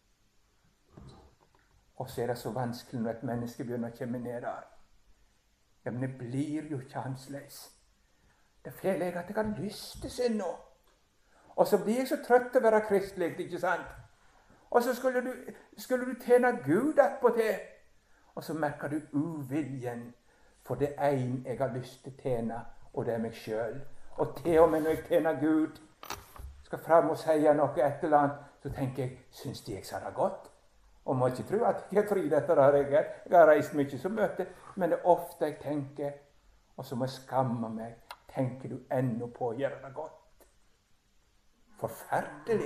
Og så er det så vanskelig når et menneske begynner å komme ned der. Ja, men det blir jo ikke annerledes. Det føler jeg at jeg har lyst til synd nå. Og så blir jeg så trøtt til å være kristelig, ikke sant? Og så skulle du tjene Gud attpåtil. Og så merker du uviljen for det en jeg har lyst til å tjene, og det er meg selv. Og til og med når jeg tjener Gud, skal frem og si noe et eller annet, så tenker jeg, synes de jeg sa det godt? Og må ikke tro at jeg er fri dette der jeg er. Jeg har reist mye som møte, men det er ofte jeg tenker, og så må jeg skamme meg. Tenker du ennå på å gjøre det godt? Forferdelig.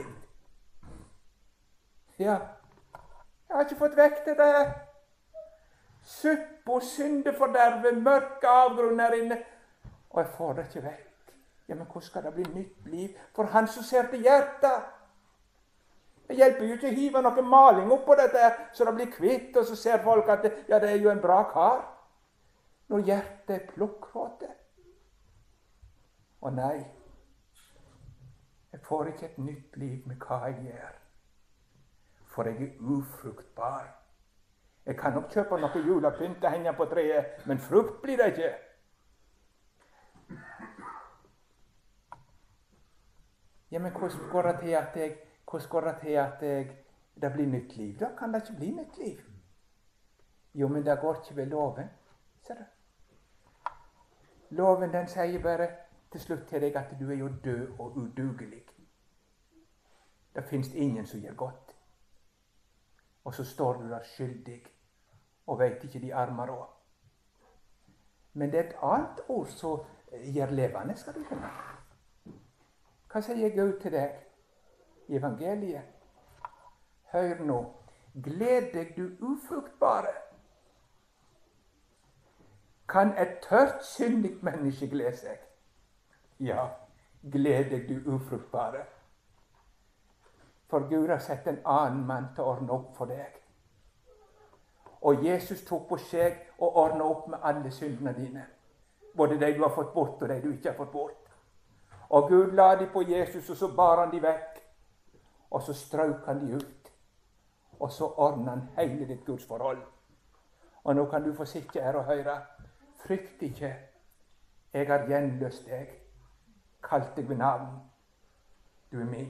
Ja, jeg har ikke fått vekk det der. Supp og syndeforderve, mørke avgrunn her inne. Og jeg får det ikke vekk. Ja, men hvordan skal det bli nytt liv for han som ser til hjertet? Det hjelper jo ikke å hive noe maling opp på dette, så det blir kvitt, og så ser folk at ja, det er jo en bra kar. Når hjertet er plukkråte. Og nei, jeg får ikke et nytt liv med hva jeg gjør. For jeg er ufruktbar. Jeg kan nok kjøpe noe julepynt og henge på treet, men frukt blir det ikke. Ja, men hvordan går det til at det blir nytt liv? Da kan det ikke bli nytt liv. Jo, men det går ikke ved loven. Ser du? Loven den sier bare til slutt til deg at du er jo død og udugelig. Det finnes ingen som gjør godt. Og så står du der skyldig og vet ikke de armer råd. Men det er et annet ord som gjør levende, skal du skjønne. Hva sier Gud til deg i evangeliet? Hør nå. Gled deg, du ufruktbare. Kan et tørt, syndig menneske glede seg? Ja, gled deg, du ufruktbare. For Gud har sett en annen mann til å ordne opp for deg. Og Jesus tok på seg og ordnet opp med alle syndene dine. Både de du har fått bort, og de du ikke har fått bort. Og Gud la de på Jesus, og så bar han de vekk. Og så strøk han de ut. Og så ordnet han hele ditt gudsforhold. Og nå kan du få sitte her og høre. Frykt ikke. Jeg har gjenløst deg. Kalt deg ved navn. Du er min.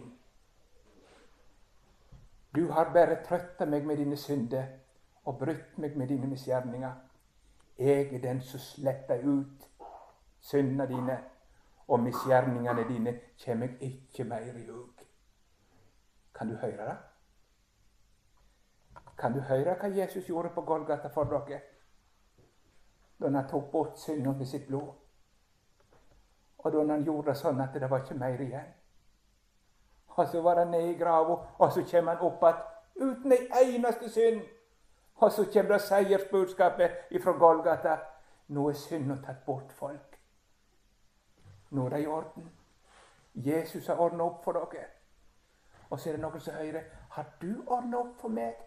Du har bare trøttet meg med dine synder og brutt meg med dine misgjerninger. Jeg er den som sletter ut syndene dine, og misgjerningene dine kommer jeg ikke mer i hug. Kan du høre det? Kan du høre hva Jesus gjorde på Golgata for dere? Da han tok bort synden med sitt blod. Og da han gjorde det sånn at det var ikke mer igjen. Og så var han nede i graven, og så kommer han opp igjen uten en eneste synd. Og så kommer det seiersbudskapet fra Golgata. Nå er synden tatt bort, folk. Nå er det i orden. Jesus har ordnet opp for dere. Og så er det noen som hører, har du ordnet opp for meg?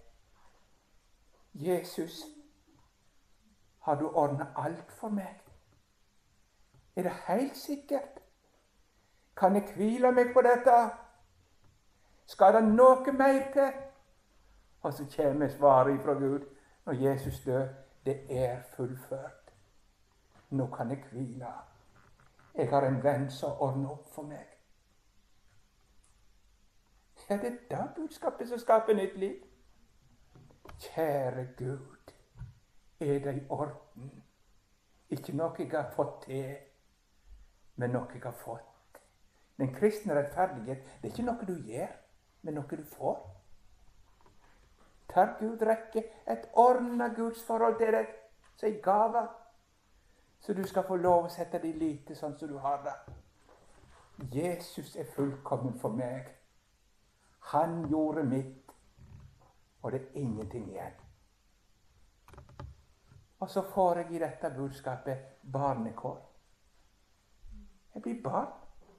Jesus, har du ordnet alt for meg? Er det helt sikkert? Kan jeg hvile meg på dette? Skal det noe mer til? Og så kommer svaret fra Gud når Jesus dør. Det er fullført. Nå kan jeg hvile. Jeg har en venn som ordner opp for meg. Ja, det er da budskapet som skaper nytt liv. Kjære Gud, er det i orden? Ikke noe jeg har fått til, men noe jeg har fått. Den kristne rettferdighet, det er ikke noe du gjør, men noe du får. Tar Gud rekke et ordnet Guds forhold til deg, så en gave, så du skal få lov å sette deg lite sånn som du har det. Jesus er fullkommen for meg. Han gjorde mitt, og det er ingenting igjen. Og så får jeg i dette budskapet barnekår. Jeg blir barn.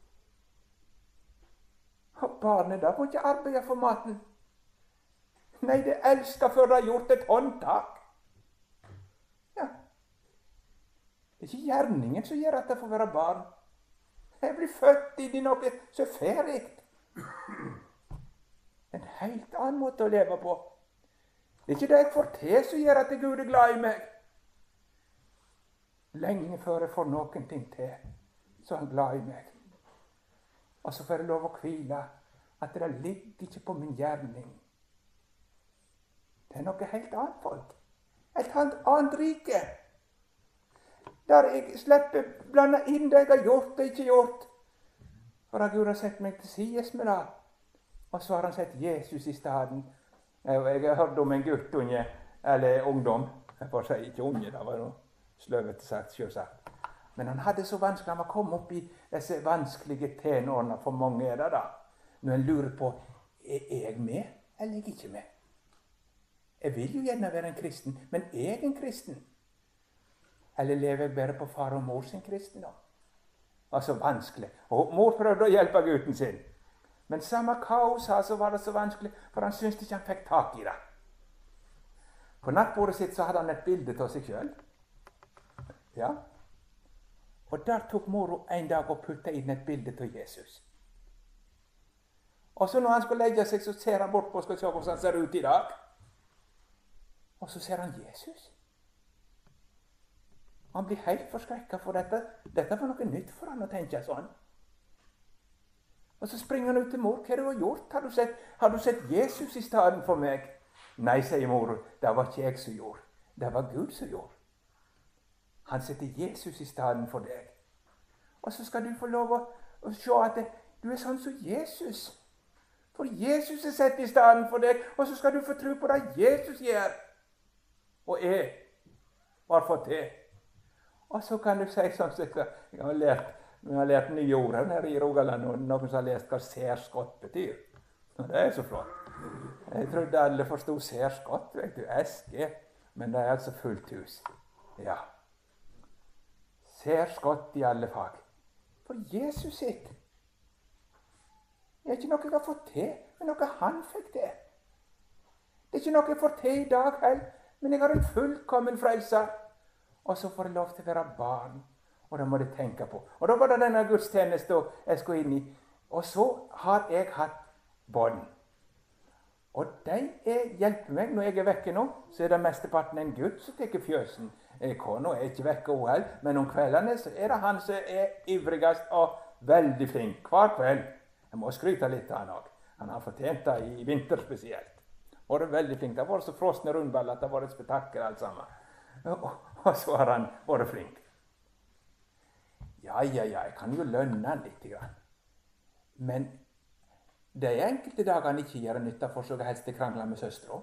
Og barnet da må ikke arbeide for maten. Nei, det elsker før det har gjort et håndtak. Ja. Det er ikke gjerningen som gjør at jeg får være barn. Jeg blir født inn i noe så ferikt. En helt annen måte å leve på. Det er ikke det jeg får til som gjør at Gud er glad i meg. Lenge før jeg får noen ting til, så er han glad i meg. Og så får jeg lov å hvile at det ligger ikke på min gjerning. Det er noe helt annet, folk. Et annet rike. Der jeg slipper blande inn det jeg har gjort og ikke gjort. For at Gud har sett meg til sides med det. Og så har han sett Jesus i stedet. Jeg har hørt om en guttunge, eller ungdom. Jeg får si ikke unge, det var noe sløvete sagt, selvsagt. Men han hadde så vanskelig, han var kommet opp i disse vanskelige tenårene, for mange er det da. Når en lurer på, er jeg med, eller er jeg ikke med? Jeg vil jo gjerne være en kristen, men er jeg en kristen? Eller lever jeg bare på far og mor sin kristendom? Altså vanskelig. Og mor prøvde å hjelpe gutten sin. Men samme kaos så var det så vanskelig, for han syntes ikke han fikk tak i det. På nattbordet sitt så hadde han et bilde av seg selv. Ja. Og der tok moro en dag og puttet inn et bilde av Jesus. Og så når han skal legge seg, så ser han bort på og skal se hvordan han ser ut i dag. Og så ser han Jesus. Han blir helt forskrekket for dette. Dette var noe nytt for han å tenke sånn. Og så springer han ut til mor. Hva har du gjort? Har du sett Jesus i stedet for meg? Nei, sier mor. Det var ikke jeg som gjorde. Det var Gud som gjorde. Han setter Jesus i stedet for deg. Og så skal du få lov å se at du er sånn som Jesus. For Jesus er sett i stedet for deg. Og så skal du få tro på det Jesus gjør. Og jeg har fått til. Og så kan du si sånn som vi har lært nye ord her i Rogaland, og noen som har lest hva særskott betyr. Og det er så flott. Jeg trodde alle forstod særskott, vet du, SG, men det er altså fullt hus. Ja. Særskott i alle fag. For Jesus sitt. Det er ikke noe jeg har fått til, men noe han fikk til. Det er ikke noe jeg får til i dag heller, Men jeg har en fullkommen frelser. Og så får jeg lov til å være barn. Og det må jeg tenke på. Og da var det denne gudstjenesten jeg skulle inn i. Og så har jeg hatt bånd. Og de hjelper meg når jeg er vekke nå. Så er det mesteparten en gutt som tar fjøsen. Kona er ikke vekke oheld, men om kveldene så er det han som er ivrigast og veldig flink hver kveld. Jeg må skryte litt av han også. Han har fortjent det i vinter spesielt. Og det er veldig flink. Det har vært så frosne rundballer at det har vært et spetakkel alt sammen. Og så har han vært flink. Ja, jeg kan jo lønne han litt. Men det er enkelte dager han ikke gjør nytte for så helst til krangler med søstra.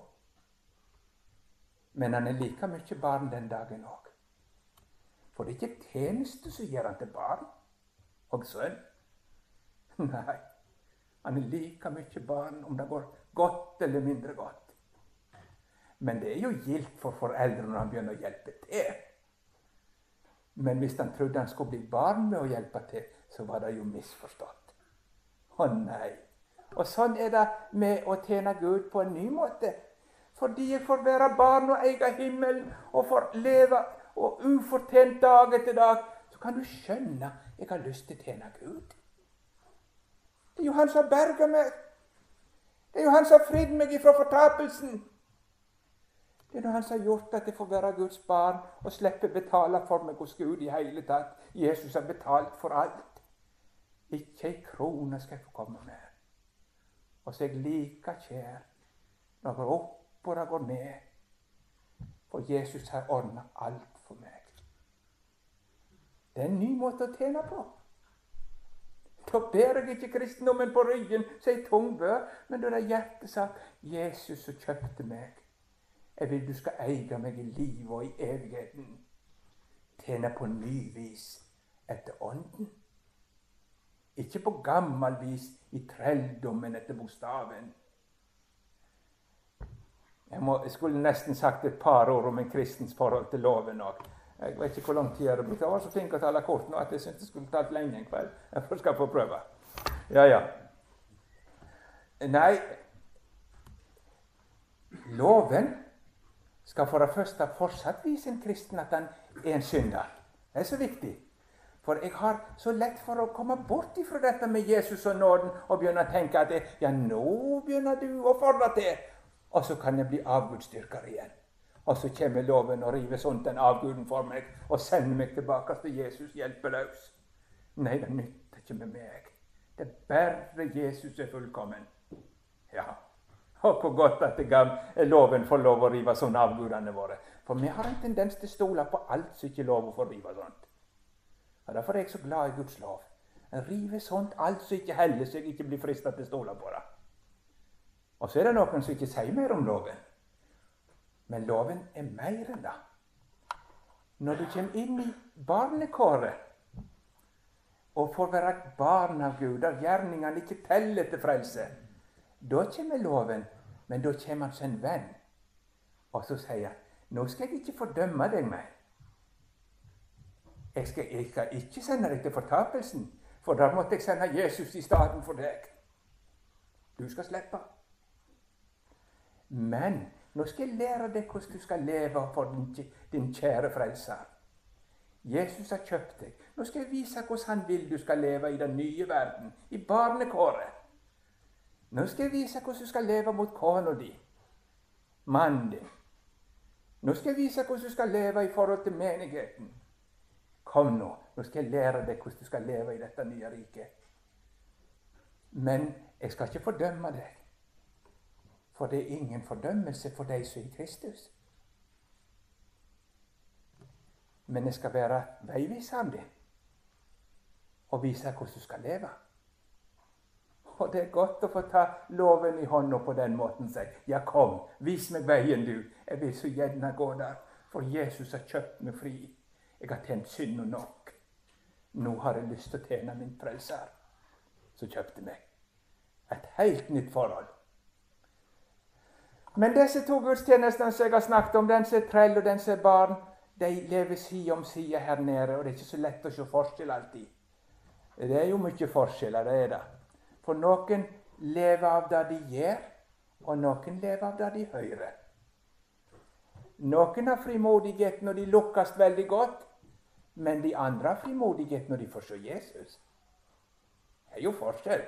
Men han er like mye barn den dagen også. For det er ikke tjeneste som gjør han til barn og sønn. Nei, han er like mye barn om det går godt eller mindre godt. Men det er jo gildt for foreldre når han begynner å hjelpe til. Men hvis han trodde han skulle bli barn med å hjelpe til, så var det jo misforstått. Å nei. Og sånn er det med å tjene Gud på en ny måte. Fordi jeg får være barn og eie himmelen og får leve og ufortjent dag etter dag, så kan du skjønne jeg har lyst til å tjene Gud. Det er jo han som har berget meg. Det er jo han som har fridd meg ifra fortapelsen. Det er jo han som har gjort at jeg får være Guds barn og slippe betale for meg hos Gud i hele tatt. Jesus har betalt for alt. Ikke en krone skal jeg få komme med. Og så er jeg like kjær når jeg går opp og det går ned. For Jesus har ordnet alt for meg. Det er en ny måte å tjene på. Da ber jeg ikke kristendommen på ryggen, så jeg tung bør, men da det hjertet sa, Jesus som kjøpte meg, jeg vil du skal eie meg i livet og i evigheten. Tjene på ny vis etter ånden. Ikke på gammel vis i trelldommen etter bokstaven. Jeg skulle nesten sagt et par ord om en kristens forhold til loven også. Jeg vet ikke hvor lang tid det brukte. Jeg var så flink å tale kort nå at jeg syntes jeg skulle talt lenge en kveld. Jeg skal få prøve. Ja. Nei, loven skal for det første fortsatt vise en kristen at han er en synder. Det er så viktig. For jeg har så lett for å komme bort ifra dette med Jesus og nåden og begynne å tenke at ja, nå begynner du å fordre til. Og så kan jeg bli avgudsdyrker igjen. Og så kommer loven og river sånt den avguden for meg og sender meg tilbake til Jesus hjelpeløs. Nei, det nytter ikke med meg. Det er bare Jesus er fullkommen. Ja, og hvor godt at loven får lov å rive sånne avgudene våre. For vi har en tendens til å stole på alt som ikke er lov å få rive sånt. Og derfor er jeg så glad i Guds lov. Rive sånt alt som ikke heller så jeg ikke blir fristet til å stole på det. Og så er det noen som ikke sier mer om loven. Men loven er mer enn det. Når du kommer inn i barnekåret og får være et barn av Gud, der gjerningene ikke teller til frelse, da kommer loven, men da kommer han som en venn. Og så sier han, nå skal jeg ikke fordømme deg mer. Jeg skal ikke sende deg til fortapelsen, for da måtte jeg sende Jesus i stedet for deg. Du skal slippe. Men nå skal jeg lære deg hvordan du skal leve for din kjære frelser. Jesus har kjøpt deg. Nå skal jeg vise hvordan han vil du skal leve i den nye verden, i barnekåret. Nå skal jeg vise hvordan du skal leve mot kona di, mannen din. Nå skal jeg vise hvordan du skal leve i forhold til menigheten. Kom nå skal jeg lære deg hvordan du skal leve i dette nye riket. Men jeg skal ikke fordømme deg. For det er ingen fordømmelse for deg som er i Kristus. Men jeg skal være veiviseren din og vise hvordan du skal leve. Og det er godt å få ta loven i hånda på den måten og si, ja kom, vis meg veien du. Jeg vil så gjerne gå der, for Jesus har kjøpt meg fri. Jeg har tjent synd og nok. Nå har jeg lyst til å tjene min frelser, som kjøpte meg. Et helt nytt forhold. Men disse to gudstjenestene som jeg har snakket om, den som er trell og den som er barn, de lever side om side her nede, og det er ikke så lett å se forskjell alltid. Det er jo mye forskjeller, det er det. For noen lever av det de gjør, og noen lever av det de hører. Noen har frimodighet når de lukkes veldig godt, men de andre har frimodighet når de får se Jesus. Det er jo forskjell.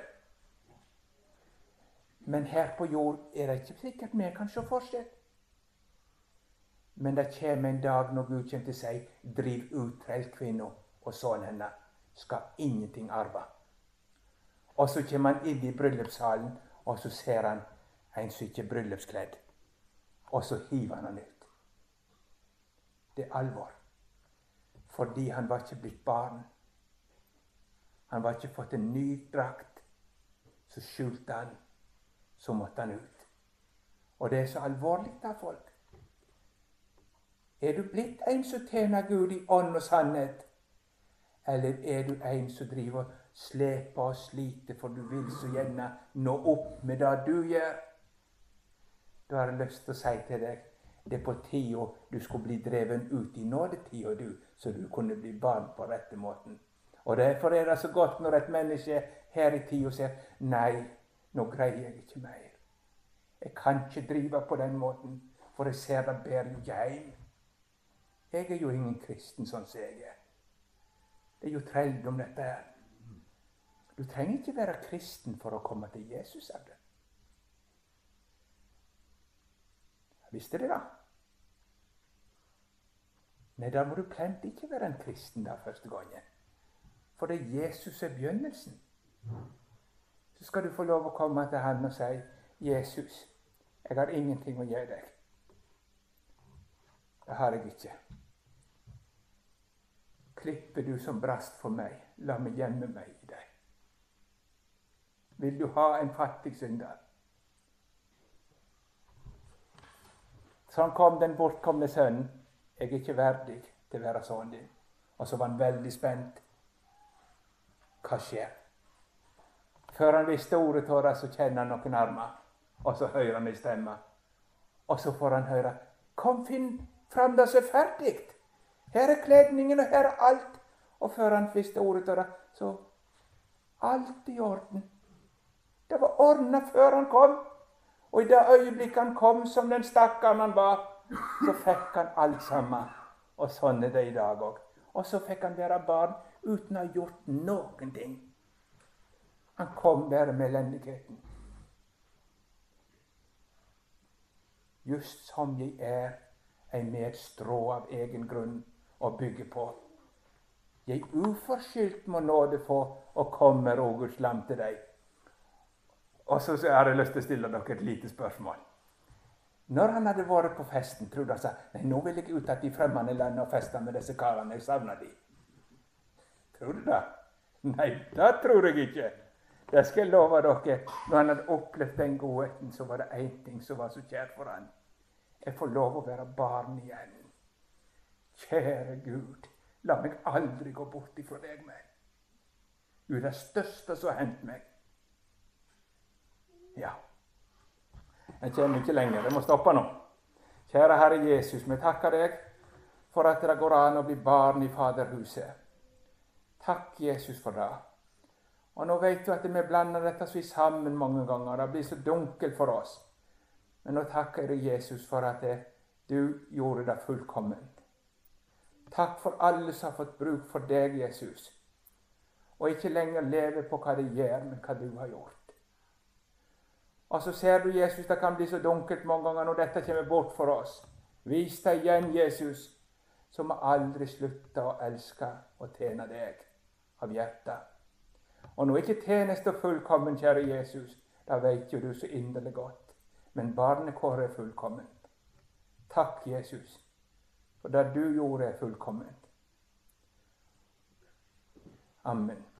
Men her på jord er det ikke sikkert vi kan se forskjell. Men det kommer en dag når Gud kommer til å si, driv ut trellkvinna og sønnen hennes, skal ingenting arve. Og så kommer han inn i bryllupssalen, og så ser han en som ikke er bryllupskledd. Og så hiver han ut. Det er alvor. Fordi han var ikke blitt barn. Han var ikke fått en ny drakt. Så skjulte han. Så måtte han ut. Og det er så alvorlig da, folk. Er du blitt en som tjener Gud i ånd og sannhet? Eller er du en som driver og sleper og sliter, for du vil så gjerne nå opp med det du gjør? Da har jeg lyst til å si til deg, det er på tida du skulle bli dreven ut i nådetida, du, så du kunne bli barn på rette måten. Og derfor er det så godt når et menneske her i tida sier, nei, nå greier jeg ikke mer. Jeg kan ikke drive på den måten, for jeg ser det bærer jo ikke hjem. Jeg er jo ingen kristen sånn som jeg er. Det er jo trelldom dette her. Du trenger ikke være kristen for å komme til Jesus, sa du. Visste du det? Nei, da må du plent ikke være en kristen da første gangen. For det er Jesus er begynnelsen. Så skal du få lov å komme til han og si, Jesus, jeg har ingenting å gi deg. Det har jeg ikke. Klipper du som brast for meg, la meg gjemme meg i deg. Vil du ha en fattig synder? Sånn kom den bortkomne sønnen. Jeg er ikke verdig til å være sønnen din. Og så var han veldig spent. Hva skjer? Før han visste ordet til det, så kjenner han noen armer. Og så hører han en stemme. Og så får han høre, kom, finn fram det som er ferdig. Her er kledningen, og her er alt. Og før han visste ordet til det, så alt i orden. Det var ordnet før han kom. Og i det øyeblikket han kom, som den stakkaren han var, så fikk han alt sammen. Og sånn er det i dag også. Og så fikk han være barn uten å ha gjort noen ting. Han kom bare med elendigheten. Just som jeg er, med et strå av egen grunn å bygge på. Jeg uforskyldt må nåde få å komme Roguds lam til deg. Og så har jeg lyst til å stille dere et lite spørsmål. Når han hadde vært på festen, trodde han seg, nei, nå vil jeg ut at de fremmede land og feste med disse karene, jeg savner de. Tror du det? Nei, det tror jeg ikke. Det skal jeg love dere. Når han hadde opplevd den godheten, så var det en ting som var så kjært for han. Jeg får lov å være barn igjen. Kjære Gud, la meg aldri gå bort ifra deg mer. Du er det største som har hendt meg. Ja. Jeg kommer ikke lenger, jeg må stoppe nå. Kjære Herre Jesus, vi takker deg for at det går an å bli barn i Faderhuset. Takk, Jesus, for det. Og nå vet du at vi blander dette så sammen mange ganger. Det blir så dunkelt for oss. Men nå takker jeg Jesus for at du gjorde det fullkomment. Takk for alle som har fått bruk for deg, Jesus. Og ikke lenger leve på hva de gjør, men hva du har gjort. Og så ser du, Jesus, det kan bli så dunkelt mange ganger når dette kommer bort for oss. Vis deg igjen, Jesus, som må aldri slutte å elske og tjene deg av hjertet. Og nå er ikke tjeneste fullkommen, kjære Jesus, da vet jo du så inderlig godt. Men barnekåret er fullkomment. Takk, Jesus, for det du gjorde er fullkomment. Amen.